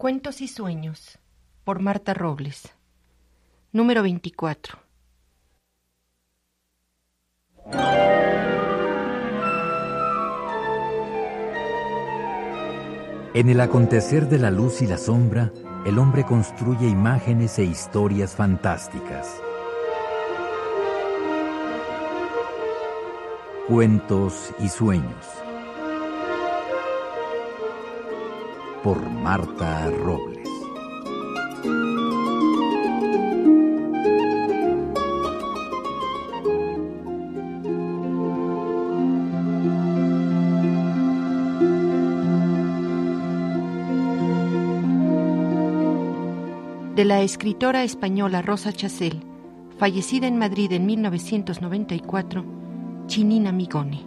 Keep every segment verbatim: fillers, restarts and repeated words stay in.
Cuentos y sueños, por Marta Robles. Número veinticuatro. En el acontecer de la luz y la sombra, el hombre construye imágenes e historias fantásticas. Cuentos y sueños, por Marta Robles. De la escritora española Rosa Chacel, fallecida en Madrid en mil novecientos noventa y cuatro, Chinina Migone.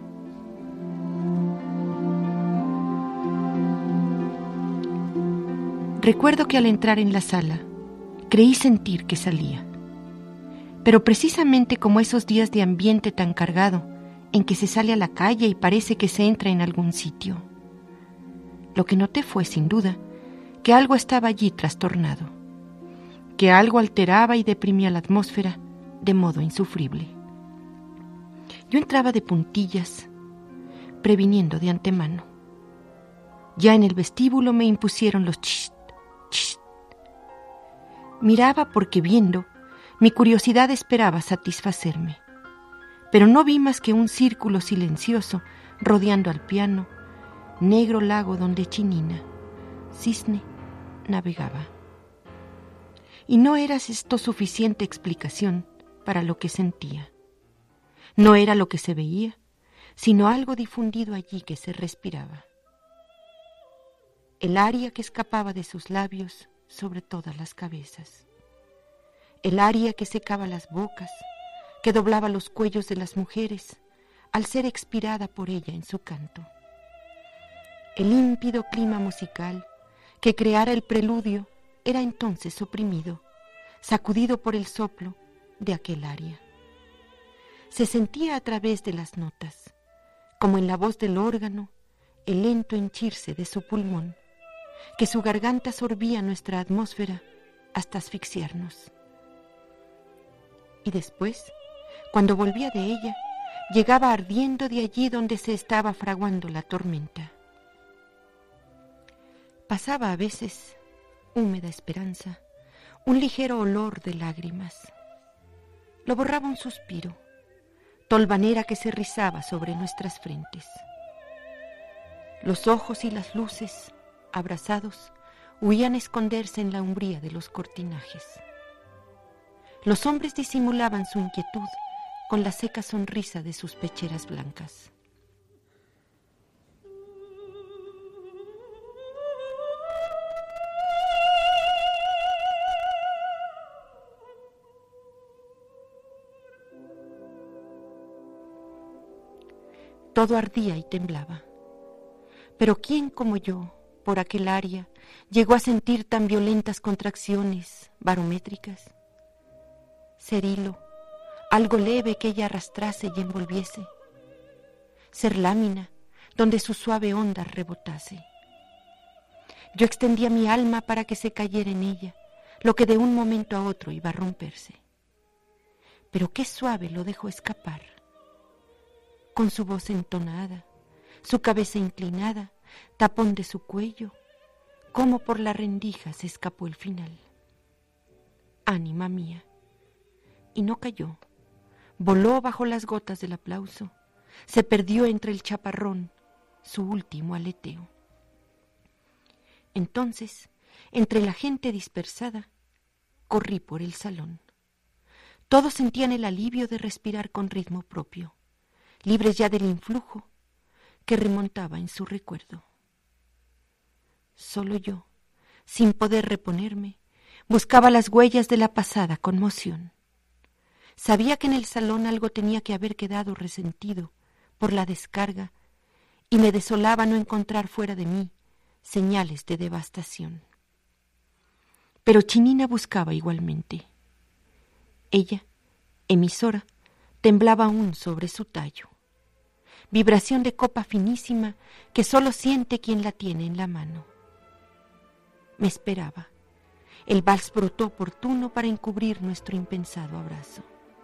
Recuerdo que al entrar en la sala, creí sentir que salía. Pero precisamente como esos días de ambiente tan cargado, en que se sale a la calle y parece que se entra en algún sitio. Lo que noté fue, sin duda, que algo estaba allí trastornado, que algo alteraba y deprimía la atmósfera de modo insufrible. Yo entraba de puntillas, previniendo de antemano. Ya en el vestíbulo me impusieron los chist, chist. Miraba porque viendo, mi curiosidad esperaba satisfacerme, pero no vi más que un círculo silencioso rodeando al piano, negro lago donde Chinina, cisne, navegaba. Y no era esto suficiente explicación para lo que sentía. No era lo que se veía, sino algo difundido allí que se respiraba. El aria que escapaba de sus labios sobre todas las cabezas. El aria que secaba las bocas, que doblaba los cuellos de las mujeres al ser expirada por ella en su canto. El límpido clima musical que creara el preludio era entonces oprimido, sacudido por el soplo de aquel aria. Se sentía a través de las notas, como en la voz del órgano, el lento henchirse de su pulmón, que su garganta sorbía nuestra atmósfera hasta asfixiarnos. Y después, cuando volvía de ella, llegaba ardiendo de allí donde se estaba fraguando la tormenta. Pasaba a veces, húmeda esperanza, un ligero olor de lágrimas. Lo borraba un suspiro, tolvanera que se rizaba sobre nuestras frentes. Los ojos y las luces, abrazados, huían a esconderse en la umbría de los cortinajes. Los hombres disimulaban su inquietud con la seca sonrisa de sus pecheras blancas. Todo ardía y temblaba. Pero ¿quién como yo, por aquel aria, llegó a sentir tan violentas contracciones barométricas? Ser hilo, algo leve que ella arrastrase y envolviese. Ser lámina, donde su suave onda rebotase. Yo extendía mi alma para que se cayera en ella, lo que de un momento a otro iba a romperse. Pero qué suave lo dejó escapar. Con su voz entonada, su cabeza inclinada, tapón de su cuello, cómo por la rendija se escapó el final. Ánima mía. Y no cayó, voló bajo las gotas del aplauso, se perdió entre el chaparrón, su último aleteo. Entonces, entre la gente dispersada, corrí por el salón. Todos sentían el alivio de respirar con ritmo propio, libres ya del influjo que remontaba en su recuerdo. Solo yo, sin poder reponerme, buscaba las huellas de la pasada conmoción. Sabía que en el salón algo tenía que haber quedado resentido por la descarga y me desolaba no encontrar fuera de mí señales de devastación. Pero Chinina buscaba igualmente. Ella, emisora, temblaba aún sobre su tallo. Vibración de copa finísima que solo siente quien la tiene en la mano. Me esperaba. El vals brotó oportuno para encubrir nuestro impensado abrazo.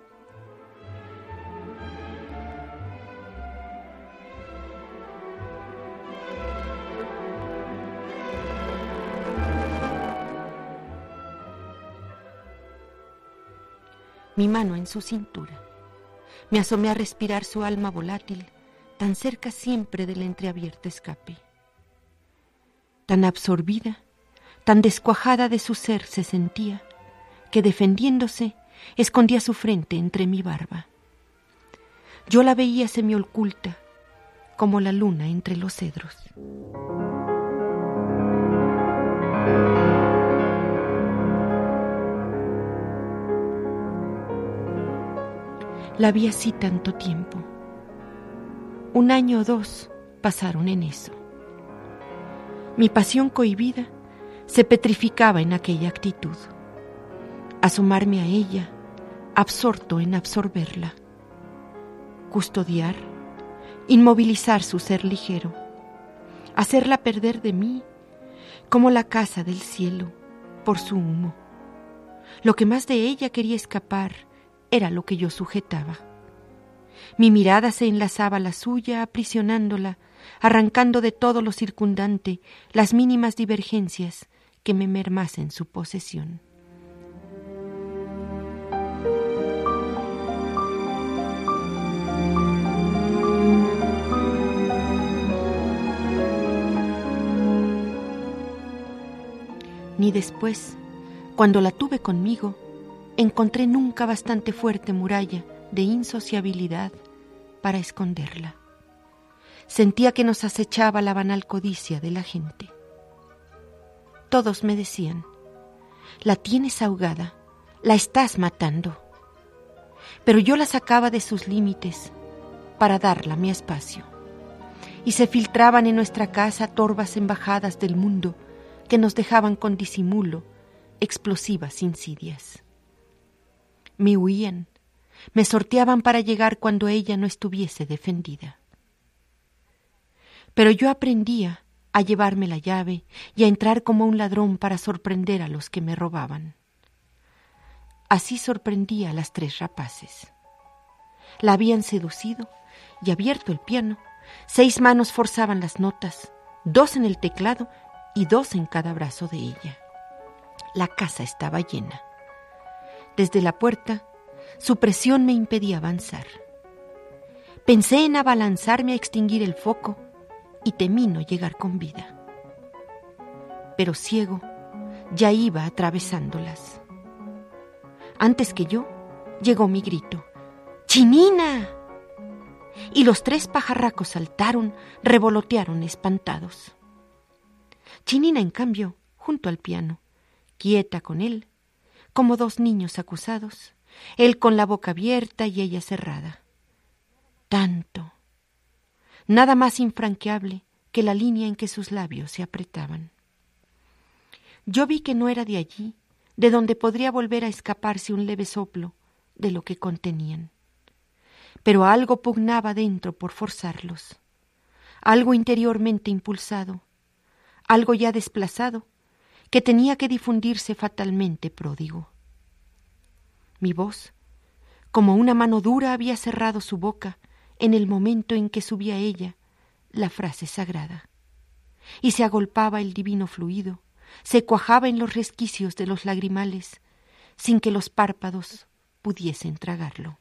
Mi mano en su cintura. Me asomé a respirar su alma volátil, tan cerca siempre del entreabierto escape. Tan absorbida, tan descuajada de su ser se sentía, que defendiéndose, escondía su frente entre mi barba. Yo la veía semioculta, como la luna entre los cedros. La vi así tanto tiempo. Un año o dos pasaron en eso. Mi pasión cohibida se petrificaba en aquella actitud. Asomarme a ella, absorto en absorberla. Custodiar, inmovilizar su ser ligero. Hacerla perder de mí, como la casa del cielo, por su humo. Lo que más de ella quería escapar era lo que yo sujetaba. Mi mirada se enlazaba a la suya, aprisionándola, arrancando de todo lo circundante las mínimas divergencias que me mermasen su posesión. Ni después, cuando la tuve conmigo, encontré nunca bastante fuerte muralla de insociabilidad para esconderla. Sentía que nos acechaba la banal codicia de la gente. Todos me decían, la tienes ahogada, la estás matando. Pero yo la sacaba de sus límites para darla mi espacio. Y se filtraban en nuestra casa torvas embajadas del mundo que nos dejaban con disimulo explosivas insidias. Me huían, me sorteaban para llegar cuando ella no estuviese defendida. Pero yo aprendía a llevarme la llave y a entrar como un ladrón para sorprender a los que me robaban. Así sorprendía a las tres rapaces. La habían seducido y, abierto el piano, seis manos forzaban las notas, dos en el teclado y dos en cada brazo de ella. La casa estaba llena. Desde la puerta, su presión me impedía avanzar. Pensé en abalanzarme a extinguir el foco y temí no llegar con vida. Pero ciego, ya iba atravesándolas. Antes que yo, llegó mi grito: ¡Chinina! Y los tres pajarracos saltaron, revolotearon espantados. Chinina, en cambio, junto al piano, quieta con él, como dos niños acusados, él con la boca abierta y ella cerrada. Tanto, nada más infranqueable que la línea en que sus labios se apretaban. Yo vi que no era de allí, de donde podría volver a escaparse un leve soplo de lo que contenían. Pero algo pugnaba dentro por forzarlos, algo interiormente impulsado, algo ya desplazado, que tenía que difundirse fatalmente pródigo. Mi voz, como una mano dura, había cerrado su boca en el momento en que subía ella la frase sagrada, y se agolpaba el divino fluido, se cuajaba en los resquicios de los lagrimales, sin que los párpados pudiesen tragarlo.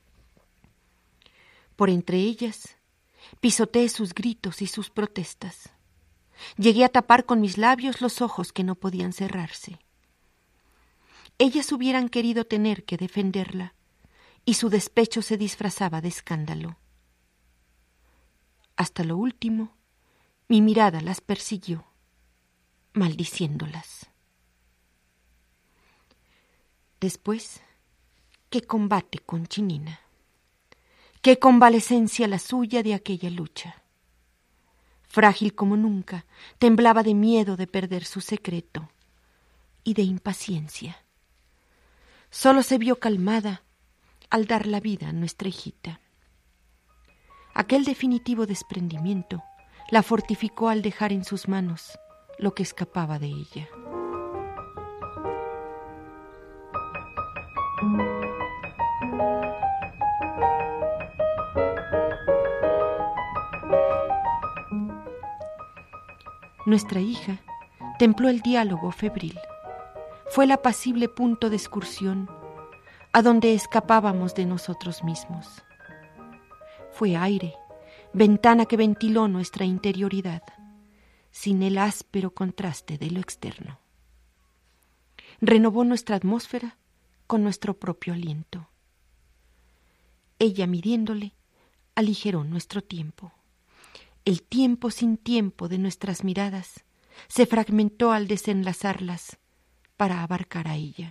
Por entre ellas, pisoteé sus gritos y sus protestas. Llegué a tapar con mis labios los ojos que no podían cerrarse. Ellas hubieran querido tener que defenderla, y su despecho se disfrazaba de escándalo. Hasta lo último, mi mirada las persiguió, maldiciéndolas. Después, qué combate con Chinina, qué convalecencia la suya de aquella lucha. Frágil como nunca, temblaba de miedo de perder su secreto y de impaciencia. Solo se vio calmada al dar la vida a nuestra hijita. Aquel definitivo desprendimiento la fortificó al dejar en sus manos lo que escapaba de ella. Nuestra hija templó el diálogo febril. Fue el apacible punto de excursión a donde escapábamos de nosotros mismos. Fue aire, ventana que ventiló nuestra interioridad, sin el áspero contraste de lo externo. Renovó nuestra atmósfera con nuestro propio aliento. Ella, midiéndole, aligeró nuestro tiempo. El tiempo sin tiempo de nuestras miradas se fragmentó al desenlazarlas para abarcar a ella.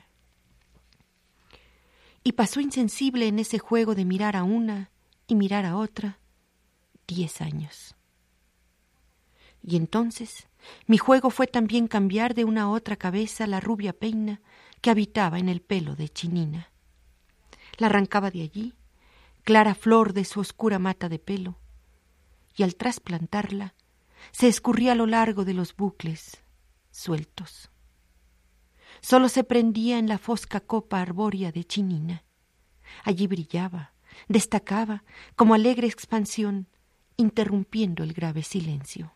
Y pasó insensible en ese juego de mirar a una y mirar a otra diez años. Y entonces mi juego fue también cambiar de una a otra cabeza la rubia peina que habitaba en el pelo de Chinina. La arrancaba de allí, clara flor de su oscura mata de pelo, y al trasplantarla se escurría a lo largo de los bucles sueltos. Solo se prendía en la fosca copa arbórea de Chinina. Allí brillaba, destacaba como alegre expansión, interrumpiendo el grave silencio.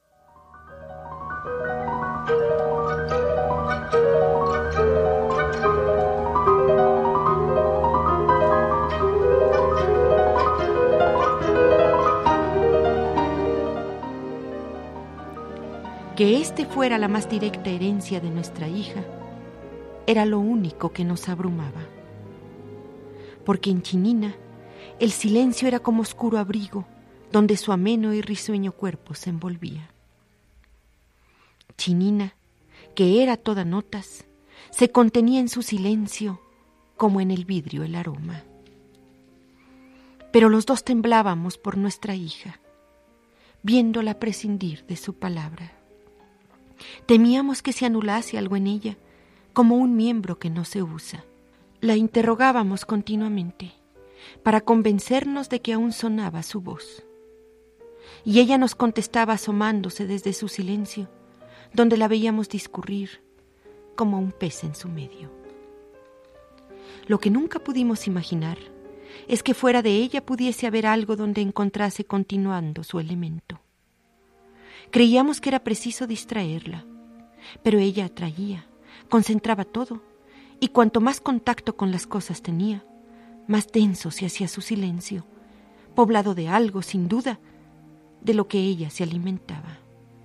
Que éste fuera la más directa herencia de nuestra hija era lo único que nos abrumaba. Porque en Chinina el silencio era como oscuro abrigo donde su ameno y risueño cuerpo se envolvía. Chinina, que era toda notas, se contenía en su silencio como en el vidrio el aroma. Pero los dos temblábamos por nuestra hija, viéndola prescindir de su palabra. Temíamos que se anulase algo en ella, como un miembro que no se usa. La interrogábamos continuamente, para convencernos de que aún sonaba su voz. Y ella nos contestaba asomándose desde su silencio, donde la veíamos discurrir como un pez en su medio. Lo que nunca pudimos imaginar es que fuera de ella pudiese haber algo donde encontrase continuando su elemento. Creíamos que era preciso distraerla, pero ella atraía, concentraba todo, y cuanto más contacto con las cosas tenía, más denso se hacía su silencio, poblado de algo, sin duda, de lo que ella se alimentaba.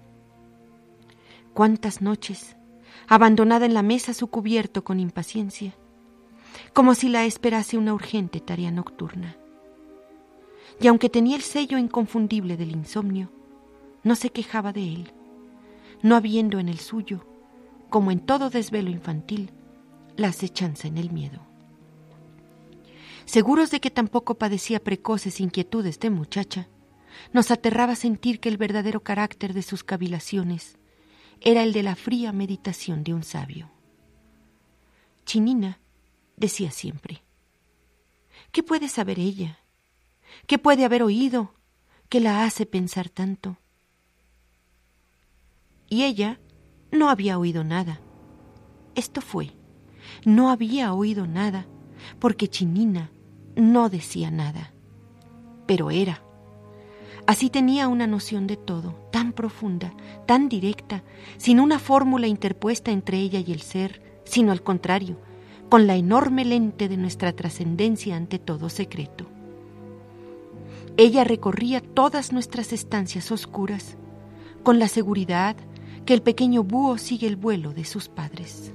Cuántas noches, abandonada en la mesa su cubierto con impaciencia, como si la esperase una urgente tarea nocturna. Y aunque tenía el sello inconfundible del insomnio, no se quejaba de él, no habiendo en el suyo, como en todo desvelo infantil, la acechanza en el miedo. Seguros de que tampoco padecía precoces inquietudes de muchacha, nos aterraba sentir que el verdadero carácter de sus cavilaciones era el de la fría meditación de un sabio. Chinina decía siempre: ¿qué puede saber ella? ¿Qué puede haber oído que la hace pensar tanto? Y ella no había oído nada. Esto fue, no había oído nada, porque Chinina no decía nada. Pero era. Así tenía una noción de todo, tan profunda, tan directa, sin una fórmula interpuesta entre ella y el ser, sino al contrario, con la enorme lente de nuestra trascendencia ante todo secreto. Ella recorría todas nuestras estancias oscuras, con la seguridad que el pequeño búho sigue el vuelo de sus padres.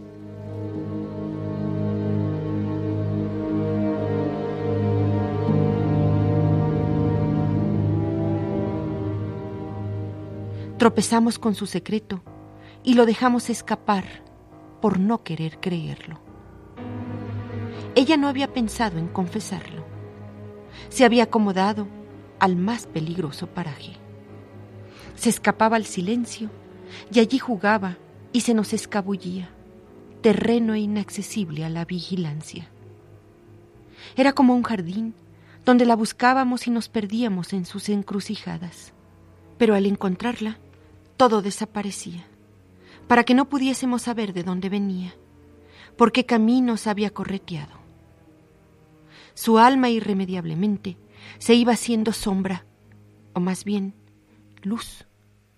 Tropezamos con su secreto y lo dejamos escapar por no querer creerlo. Ella no había pensado en confesarlo. Se había acomodado al más peligroso paraje. Se escapaba al silencio y allí jugaba y se nos escabullía, terreno inaccesible a la vigilancia. Era como un jardín donde la buscábamos y nos perdíamos en sus encrucijadas. Pero al encontrarla, todo desaparecía, para que no pudiésemos saber de dónde venía, por qué caminos había correteado. Su alma irremediablemente se iba haciendo sombra, o más bien luz,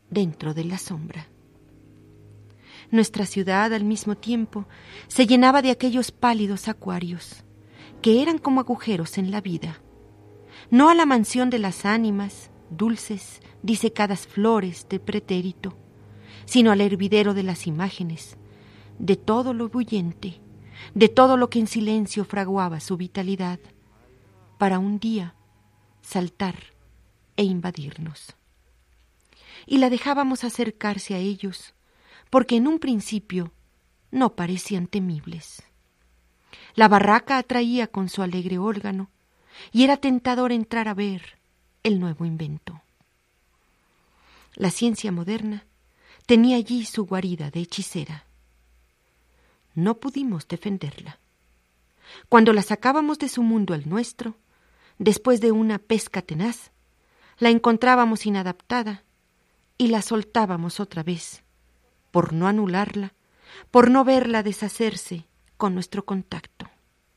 dentro de la sombra. Nuestra ciudad, al mismo tiempo, se llenaba de aquellos pálidos acuarios, que eran como agujeros en la vida, no a la mansión de las ánimas, dulces, disecadas flores de pretérito, sino al hervidero de las imágenes, de todo lo bullente, de todo lo que en silencio fraguaba su vitalidad, para un día saltar e invadirnos. Y la dejábamos acercarse a ellos, porque en un principio no parecían temibles. La barraca atraía con su alegre órgano, y era tentador entrar a ver el nuevo invento. La ciencia moderna tenía allí su guarida de hechicera. No pudimos defenderla. Cuando la sacábamos de su mundo al nuestro, después de una pesca tenaz, la encontrábamos inadaptada y la soltábamos otra vez, por no anularla, por no verla deshacerse con nuestro contacto.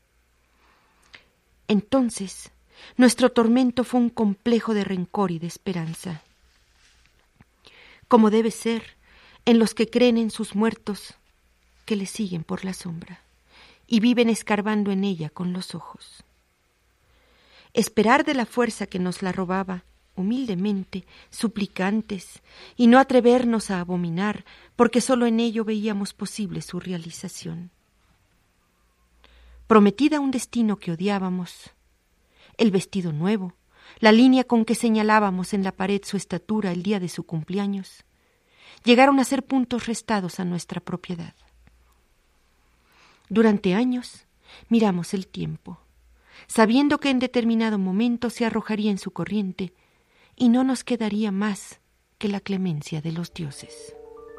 Entonces, nuestro tormento fue un complejo de rencor y de esperanza, como debe ser en los que creen en sus muertos, que les siguen por la sombra y viven escarbando en ella con los ojos. Esperar de la fuerza que nos la robaba, humildemente, suplicantes, y no atrevernos a abominar, porque sólo en ello veíamos posible su realización. Prometida un destino que odiábamos, el vestido nuevo, la línea con que señalábamos en la pared su estatura el día de su cumpleaños, llegaron a ser puntos restados a nuestra propiedad. Durante años miramos el tiempo, sabiendo que en determinado momento se arrojaría en su corriente y no nos quedaría más que la clemencia de los dioses.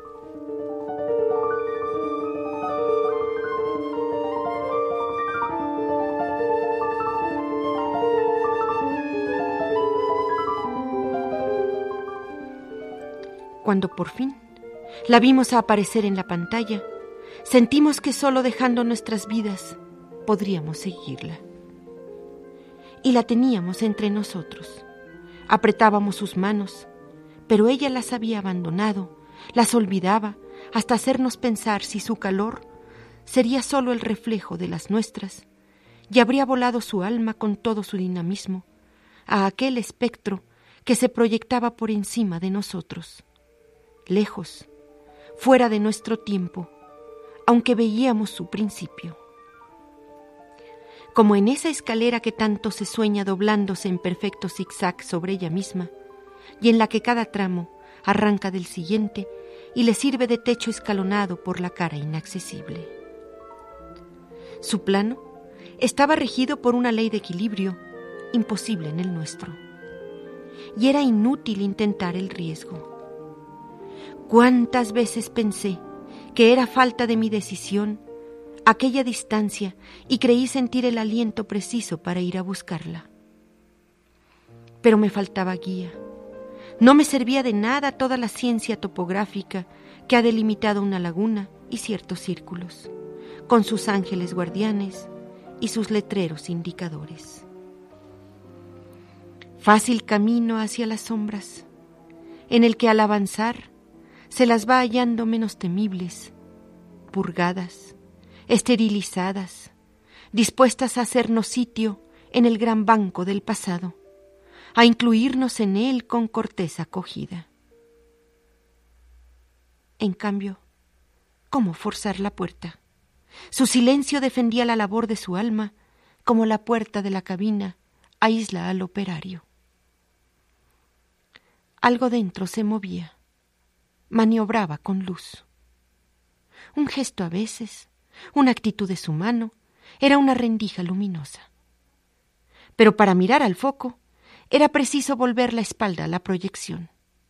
Cuando por fin la vimos aparecer en la pantalla, sentimos que solo dejando nuestras vidas podríamos seguirla. Y la teníamos entre nosotros. Apretábamos sus manos, pero ella las había abandonado, las olvidaba, hasta hacernos pensar si su calor sería solo el reflejo de las nuestras, y habría volado su alma con todo su dinamismo a aquel espectro que se proyectaba por encima de nosotros, lejos, fuera de nuestro tiempo, aunque veíamos su principio. Como en esa escalera que tanto se sueña doblándose en perfecto zigzag sobre ella misma, y en la que cada tramo arranca del siguiente y le sirve de techo escalonado por la cara inaccesible. Su plano estaba regido por una ley de equilibrio imposible en el nuestro, y era inútil intentar el riesgo. ¿Cuántas veces pensé que era falta de mi decisión aquella distancia y creí sentir el aliento preciso para ir a buscarla? Pero me faltaba guía. No me servía de nada toda la ciencia topográfica que ha delimitado una laguna y ciertos círculos, con sus ángeles guardianes y sus letreros indicadores. Fácil camino hacia las sombras, en el que al avanzar se las va hallando menos temibles, purgadas, esterilizadas, dispuestas a hacernos sitio en el gran banco del pasado, a incluirnos en él con cortés acogida. En cambio, ¿cómo forzar la puerta? Su silencio defendía la labor de su alma, como la puerta de la cabina aísla al operario. Algo dentro se movía, maniobraba con luz. Un gesto a veces, una actitud de su mano, era una rendija luminosa. Pero para mirar al foco, era preciso volver la espalda a la proyección.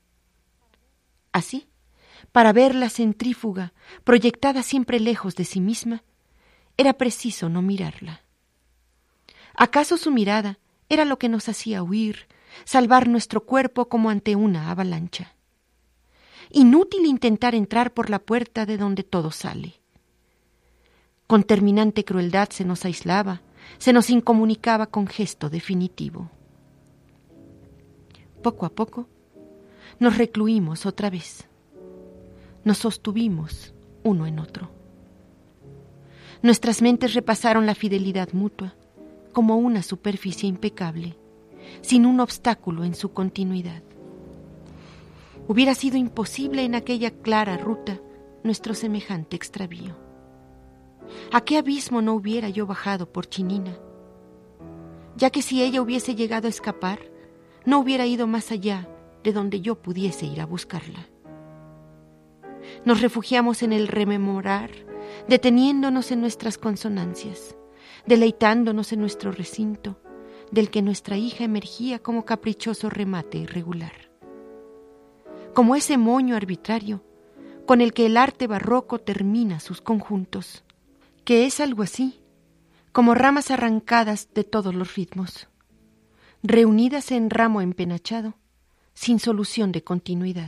Así, para ver la centrífuga proyectada siempre lejos de sí misma, era preciso no mirarla. ¿Acaso su mirada era lo que nos hacía huir, salvar nuestro cuerpo como ante una avalancha? Inútil intentar entrar por la puerta de donde todo sale. Con terminante crueldad se nos aislaba, se nos incomunicaba con gesto definitivo. Poco a poco, nos recluimos otra vez. Nos sostuvimos uno en otro. Nuestras mentes repasaron la fidelidad mutua como una superficie impecable, sin un obstáculo en su continuidad. Hubiera sido imposible en aquella clara ruta nuestro semejante extravío. ¿A qué abismo no hubiera yo bajado por Chinina? Ya que si ella hubiese llegado a escapar, no hubiera ido más allá de donde yo pudiese ir a buscarla. Nos refugiamos en el rememorar, deteniéndonos en nuestras consonancias, deleitándonos en nuestro recinto, del que nuestra hija emergía como caprichoso remate irregular. Como ese moño arbitrario con el que el arte barroco termina sus conjuntos, que es algo así, como ramas arrancadas de todos los ritmos, reunidas en ramo empenachado, sin solución de continuidad.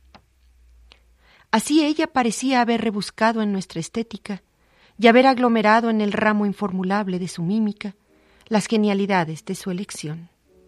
Así ella parecía haber rebuscado en nuestra estética y haber aglomerado en el ramo informulable de su mímica las genialidades de su elección.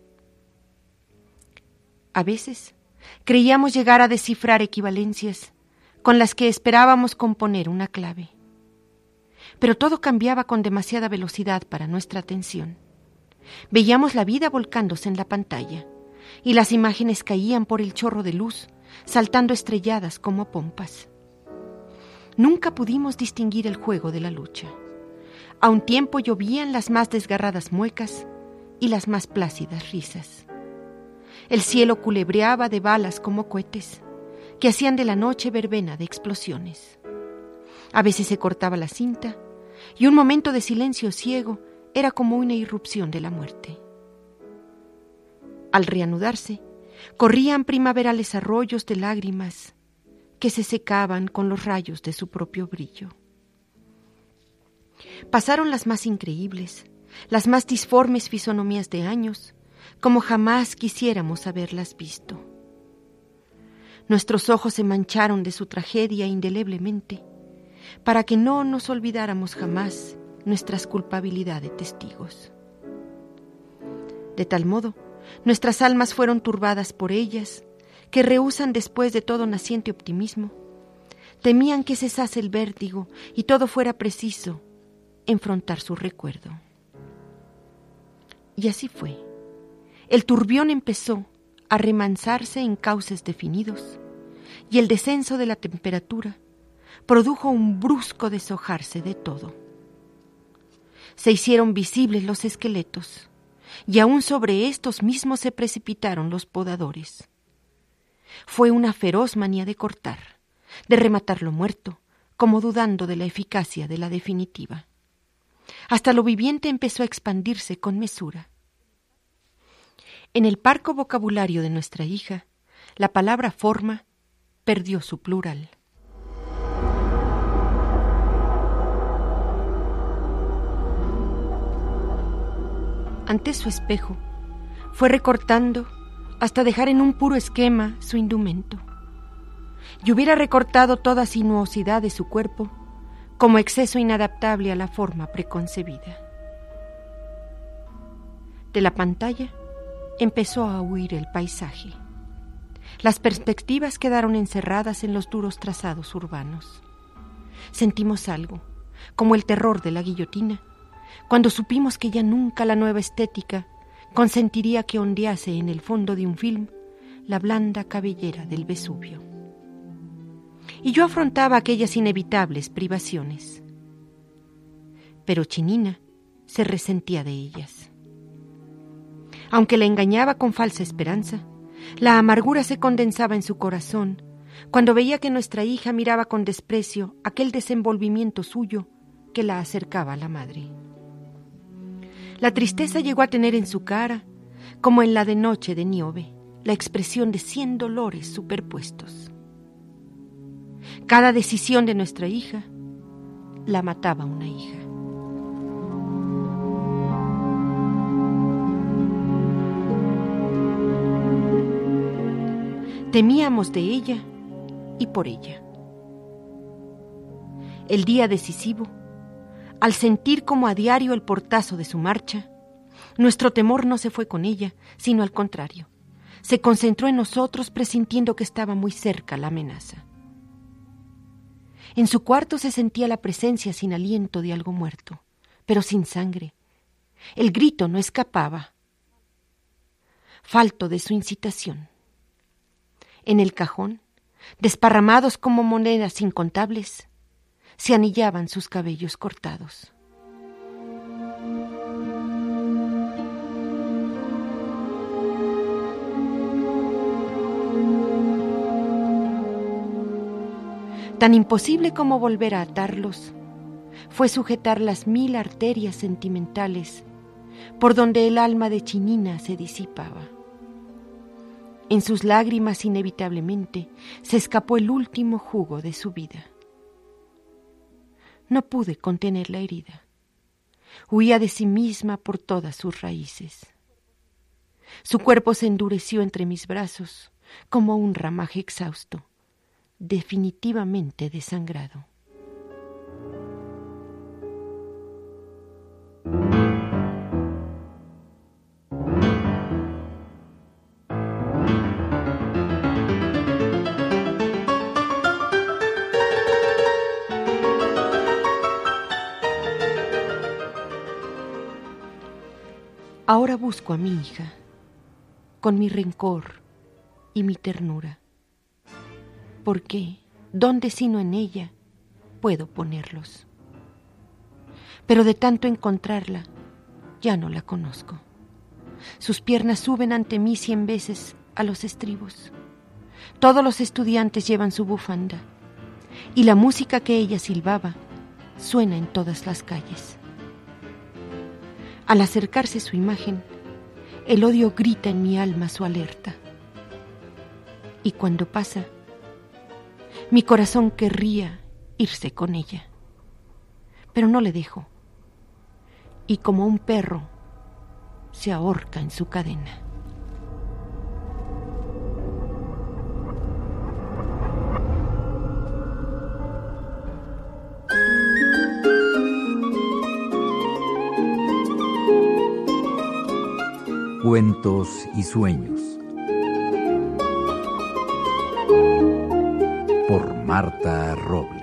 A veces creíamos llegar a descifrar equivalencias con las que esperábamos componer una clave. Pero todo cambiaba con demasiada velocidad para nuestra atención. Veíamos la vida volcándose en la pantalla y las imágenes caían por el chorro de luz, saltando estrelladas como pompas. Nunca pudimos distinguir el juego de la lucha. A un tiempo llovían las más desgarradas muecas y las más plácidas risas. El cielo culebreaba de balas como cohetes, que hacían de la noche verbena de explosiones. A veces se cortaba la cinta, y un momento de silencio ciego era como una irrupción de la muerte. Al reanudarse, corrían primaverales arroyos de lágrimas que se secaban con los rayos de su propio brillo. Pasaron las más increíbles, las más disformes fisonomías de años, como jamás quisiéramos haberlas visto. Nuestros ojos se mancharon de su tragedia indeleblemente, para que no nos olvidáramos jamás nuestras culpabilidad de testigos. De tal modo, nuestras almas fueron turbadas por ellas, que rehusan después de todo naciente optimismo. Temían que cesase el vértigo y todo fuera preciso enfrentar su recuerdo. Y así fue. El turbión empezó a remansarse en cauces definidos, y el descenso de la temperatura produjo un brusco deshojarse de todo. Se hicieron visibles los esqueletos, y aún sobre estos mismos se precipitaron los podadores. Fue una feroz manía de cortar, de rematar lo muerto, como dudando de la eficacia de la definitiva. Hasta lo viviente empezó a expandirse con mesura. En el parco vocabulario de nuestra hija, la palabra forma perdió su plural. Ante su espejo, fue recortando hasta dejar en un puro esquema su indumento, y hubiera recortado toda sinuosidad de su cuerpo como exceso inadaptable a la forma preconcebida. De la pantalla empezó a huir el paisaje. Las perspectivas quedaron encerradas en los duros trazados urbanos. Sentimos algo, como el terror de la guillotina, cuando supimos que ya nunca la nueva estética consentiría que ondease en el fondo de un film la blanda cabellera del Vesubio. Y yo afrontaba aquellas inevitables privaciones. Pero Chinina se resentía de ellas. Aunque la engañaba con falsa esperanza, la amargura se condensaba en su corazón cuando veía que nuestra hija miraba con desprecio aquel desenvolvimiento suyo que la acercaba a la madre. La tristeza llegó a tener en su cara, como en la de noche de Níobe, la expresión de cien dolores superpuestos. Cada decisión de nuestra hija la mataba una hija. Temíamos de ella y por ella. El día decisivo, al sentir como a diario el portazo de su marcha, nuestro temor no se fue con ella, sino al contrario. se concentró en nosotros presintiendo que estaba muy cerca la amenaza. En su cuarto se sentía la presencia sin aliento de algo muerto, pero sin sangre. El grito no escapaba, falto de su incitación. En el cajón, desparramados como monedas incontables, se anillaban sus cabellos cortados. Tan imposible como volver a atarlos fue sujetar las mil arterias sentimentales por donde el alma de Chinina se disipaba. En sus lágrimas inevitablemente se escapó el último jugo de su vida. No pude contener la herida. Huía de sí misma por todas sus raíces. Su cuerpo se endureció entre mis brazos como un ramaje exhausto, definitivamente desangrado. Ahora busco a mi hija, con mi rencor y mi ternura. ¿Por qué? ¿Dónde sino en ella puedo ponerlos? Pero de tanto encontrarla, ya no la conozco. Sus piernas suben ante mí cien veces a los estribos. Todos los estudiantes llevan su bufanda, y la música que ella silbaba suena en todas las calles. Al acercarse su imagen, el odio grita en mi alma su alerta. Y cuando pasa, mi corazón querría irse con ella, pero no le dejo. Y como un perro, se ahorca en su cadena. Cuentos y sueños. Por Marta Robles.